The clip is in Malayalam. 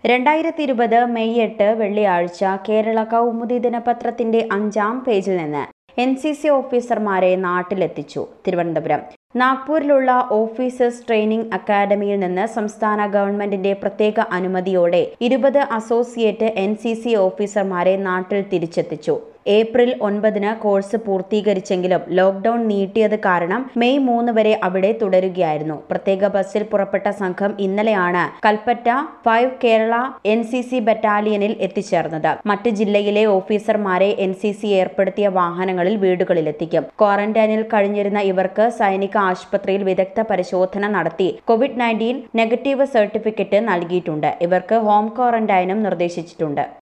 2020 മെയ് 8 വെള്ളിയാഴ്ച കേരള കൗമുദി ദിനപത്രത്തിന്റെ 5-ാം പേജിൽ നിന്ന് NCC ഓഫീസർമാരെ നാട്ടിലെത്തിച്ചു. തിരുവനന്തപുരം നാഗ്പൂരിലുള്ള ഓഫീസേഴ്സ് ട്രെയിനിംഗ് അക്കാദമിയിൽ നിന്ന് സംസ്ഥാന ഗവൺമെന്റിന്റെ പ്രത്യേക അനുമതിയോടെ 20 അസോസിയേറ്റ് NCC ഓഫീസർമാരെ നാട്ടിൽ തിരിച്ചെത്തിച്ചു. ഏപ്രിൽ 9-ന് കോഴ്സ് പൂർത്തീകരിച്ചെങ്കിലും ലോക്ഡൌൺ നീട്ടിയത് കാരണം മെയ് 3 വരെ അവിടെ തുടരുകയായിരുന്നു. പ്രത്യേക ബസ്സിൽ പുറപ്പെട്ട സംഘം ഇന്നലെയാണ് കൽപ്പറ്റ 5 കേരള NCC ബറ്റാലിയനിൽ എത്തിച്ചേർന്നത്. മറ്റ് ജില്ലയിലെ ഓഫീസർമാരെ NCC ഏർപ്പെടുത്തിയ വാഹനങ്ങളിൽ വീടുകളിലെത്തിക്കും. ക്വാറന്റൈനിൽ കഴിഞ്ഞിരുന്ന ഇവർക്ക് സൈനിക ആശുപത്രിയിൽ വിദഗ്ധ പരിശോധന നടത്തി COVID-19 നെഗറ്റീവ് സർട്ടിഫിക്കറ്റ് നൽകിയിട്ടുണ്ട്. ഇവർക്ക് ഹോം ക്വാറന്റൈനും നിർദ്ദേശിച്ചിട്ടുണ്ട്.